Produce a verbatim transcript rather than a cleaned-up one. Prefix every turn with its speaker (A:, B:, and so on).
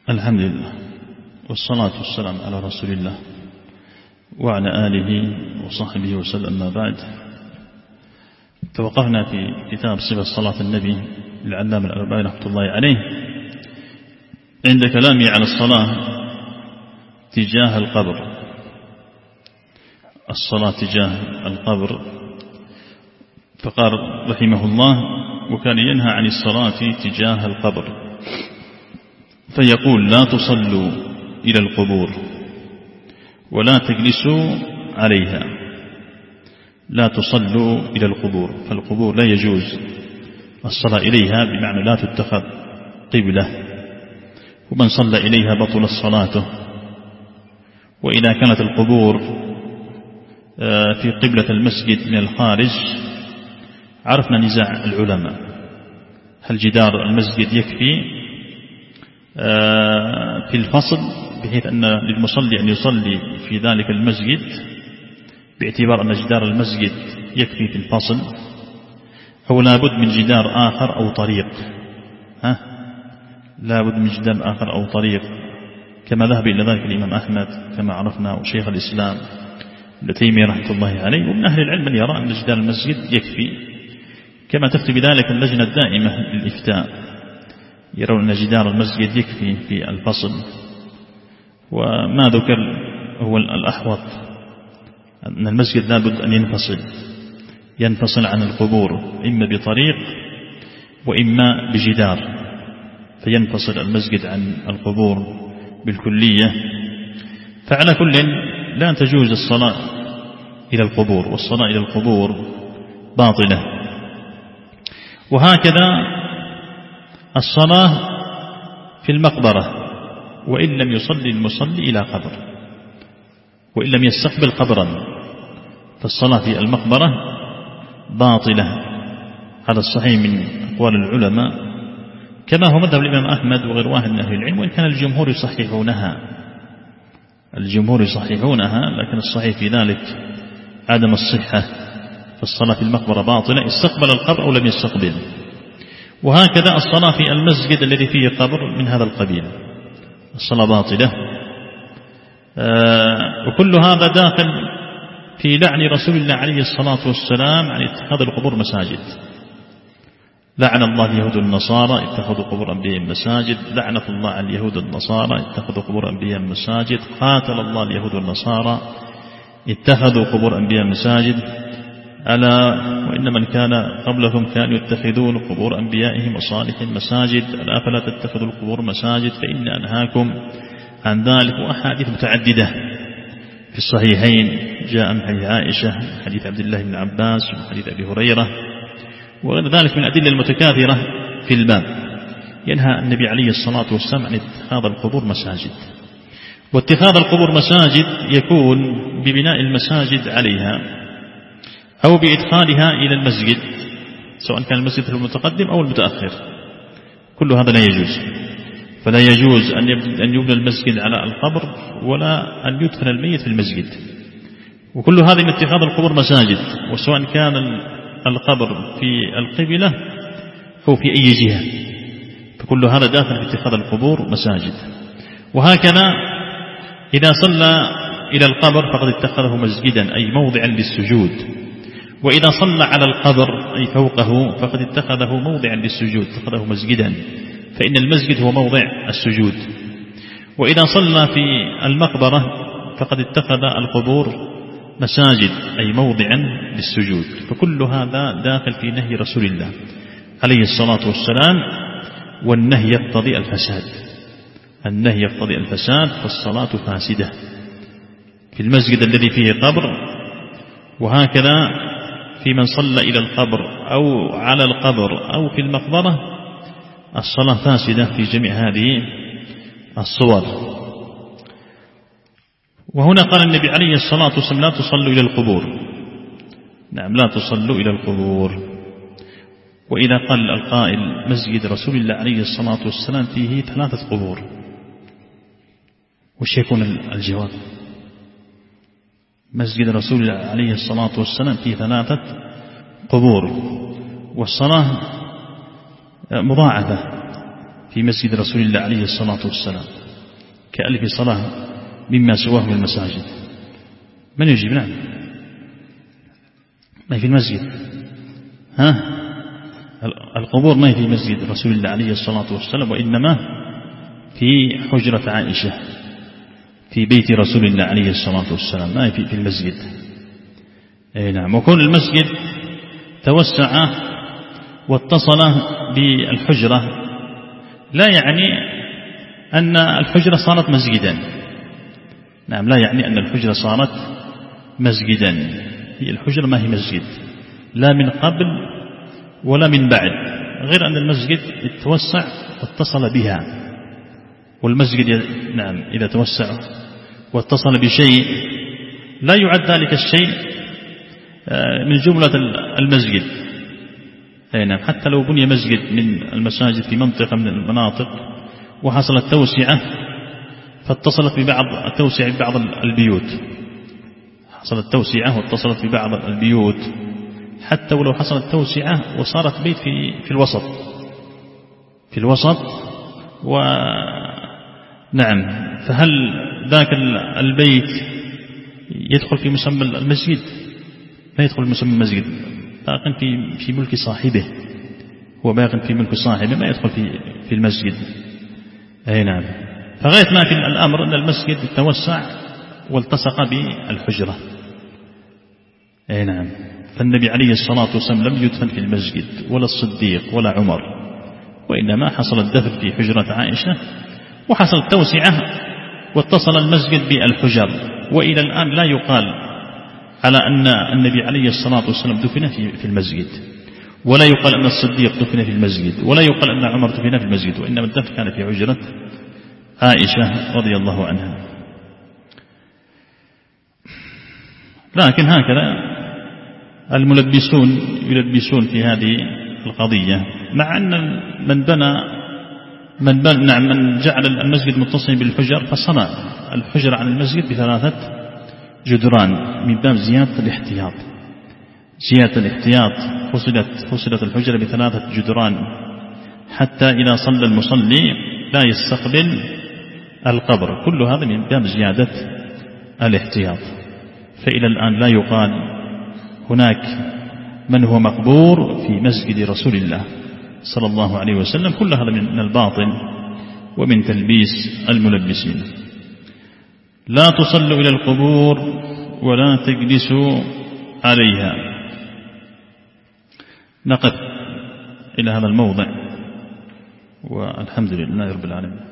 A: الحمد لله والصلاة والسلام على رسول الله وعلى آله وصحبه وسلم. ما بعد، توقفنا في كتاب صفة صلاة النبي للعلامة الألباني رحمة الله عليه عند كلامه على الصلاة تجاه القبر. الصلاة تجاه القبر، فقال رحمه الله: وكان ينهى عن الصلاة تجاه القبر، فيقول: لا تصلوا إلى القبور ولا تجلسوا عليها. لا تصلوا إلى القبور، فالقبور لا يجوز الصلاة إليها، بمعنى لا تتخذ قبلة، ومن صلى إليها بطل صلاته. وإذا كانت القبور في قبلة المسجد من الخارج، عرفنا نزاع العلماء: هل جدار المسجد يكفي في الفصل بحيث أن للمصلي أن يصلي في ذلك المسجد باعتبار أن جدار المسجد يكفي في الفصل، أو لابد من جدار آخر أو طريق؟ ها؟ لابد من جدار آخر أو طريق، كما ذهب إلى ذلك الإمام أحمد كما عرفنا، وشيخ الإسلام ابن تيمية رحمة الله عليه. ومن أهل العلم من يرى أن جدار المسجد يكفي، كما تفتي بذلك اللجنة الدائمة للإفتاء، يرون أن جدار المسجد يكفي في الفصل. وما ذكر هو الأحوط، أن المسجد لابد أن ينفصل ينفصل عن القبور، إما بطريق وإما بجدار، فينفصل المسجد عن القبور بالكلية. فعلى كل لا تجوز الصلاة إلى القبور، والصلاة إلى القبور باطلة. وهكذا الصلاة في المقبرة، وإن لم يصلي المصلي إلى قبر، وإن لم يستقبل قبرا، فالصلاة في المقبرة باطلة على الصحيح من أقوال العلماء، كما هو مذهب الإمام أحمد وغير واحد من أهل العلم، وإن كان الجمهور يصححونها الجمهور يصححونها لكن الصحيح في ذلك عدم الصحة. فالصلاة في المقبرة باطلة، استقبل القبر أو لم يستقبل. وهكذا الصلاة في المسجد الذي فيه قبر من هذا القبيل، الصلاة باطلة. آه وكل هذا داخل في لعن رسول الله عليه الصلاة والسلام عن اتخاذ القبور مساجد. لعن الله اليهود والنصارى اتخذوا قبور أنبيائهم مساجد. لعنة الله على اليهود والنصارى اتخذوا قبور أنبيائهم مساجد. قاتل الله اليهود والنصارى اتخذوا قبور أنبيائهم مساجد. ألا وإن من كان قبلكم كانوا يتخذون قبور أنبيائهم وصالحين مساجد، ألا فلا تتخذوا القبور مساجد فإن أنهاكم عن ذلك. وأحاديث متعددة في الصحيحين جاء من حديث عائشة، حديث عبد الله بن عباس، وحديث أبي هريرة، وغير ذلك من الأدلة المتكاثرة في الباب. ينهى النبي عليه الصلاة والسلام عن اتخاذ القبور مساجد. واتخاذ القبور مساجد يكون ببناء المساجد عليها أو بإدخالها إلى المسجد، سواء كان المسجد المتقدم أو المتأخر. كل هذا لا يجوز. فلا يجوز أن يبنى المسجد على القبر، ولا أن يدفن الميت في المسجد. وكل هذا من اتخاذ القبور مساجد، وسواء كان القبر في القبلة أو في أي جهة، فكل هذا داخل في اتخاذ القبور مساجد. وهكذا إذا صلى إلى القبر فقد اتخذه مسجدا، أي موضعا للسجود. وإذا صلى على القبر أي فوقه فقد اتخذه موضعا للسجود، اتخذه مسجدا، فإن المسجد هو موضع السجود. وإذا صلى في المقبرة فقد اتخذ القبور مساجد، أي موضعا للسجود. فكل هذا داخل في نهي رسول الله عليه الصلاة والسلام. والنهي يقتضي الفساد النهي يقتضي الفساد فالصلاة فاسدة في المسجد الذي فيه قبر. وهكذا في من صلى إلى القبر أو على القبر أو في المقبرة، الصلاة فاسدة في جميع هذه الصور. وهنا قال النبي عليه الصلاة والسلام: لا تصلوا إلى القبور. نعم، لا تصلوا إلى القبور. وإذا قال القائل: مسجد رسول الله عليه الصلاة والسلام فيه ثلاثة قبور، وش يكون الجواب؟ مسجد رسول الله عليه الصلاة والسلام فيه ثلاثة قبور، والصلاة مضاعفة في مسجد رسول الله عليه الصلاة والسلام كألف صلاة مما سواه من المساجد؟ من يجيب؟ نعم، ما هي في المسجد. ها، القبور ما هي في مسجد رسول الله عليه الصلاة والسلام، وإنما في حجرة عائشة في بيت رسول الله عليه الصلاة والسلام، ما هي في المسجد. أي نعم. وكون المسجد توسع واتصل بالحجرة لا يعني أن الحجرة صارت مسجدا. نعم، لا يعني أن الحجرة صارت مسجدا. هي الحجرة ما هي مسجد، لا من قبل ولا من بعد، غير أن المسجد يتوسع واتصل بها. والمسجد نعم إذا توسع واتصل بشيء لا يعد ذلك الشيء من جملة المسجد. أي نعم. حتى لو بني مسجد من المساجد في منطقة من المناطق وحصلت توسعة فاتصلت ببعض التوسعة ببعض البيوت، حصلت توسعة واتصلت ببعض البيوت، حتى ولو حصلت توسعة وصارت بيت في في الوسط في الوسط ونعم، فهل ذاك البيت يدخل في مسمى المسجد؟ لا يدخل في مسمى المسجد، باق في في ملك صاحبه، هو باق في ملك صاحبه، ما يدخل في في المسجد. أي نعم. فغاية ما في الأمر أن المسجد توسع والتصق بالحجرة. أي نعم. فالنبي عليه الصلاة والسلام لم يدفن في المسجد ولا الصديق ولا عمر، وإنما حصل الدفن في حجرة عائشة وحصل توسعة واتصل المسجد بالحجر. وإلى الآن لا يقال على أن النبي عليه الصلاة والسلام دفن في المسجد، ولا يقال أن الصديق دفن في المسجد، ولا يقال أن عمر دفن في المسجد، وإنما الدفن كان في حجرة عائشة رضي الله عنها. لكن هكذا الملبسون يلبسون في هذه القضية، مع أن من بنى من بنى نعم من جعل المسجد متصل بالحجر فصنع الحجر عن المسجد بثلاثة جدران من باب زيادة الاحتياط. زيادة الاحتياط فصلت فصلت الحجر بثلاثة جدران حتى إذا صلى المصلي لا يستقبل القبر. كل هذا من باب زيادة الاحتياط. فإلى الآن لا يقال هناك من هو مقبور في مسجد رسول الله صلى الله عليه وسلم. كل هذا من الباطل ومن تلبيس الملبسين. لا تصلوا إلى القبور ولا تجلسوا عليها. نقف إلى هذا الموضع، والحمد لله رب العالمين.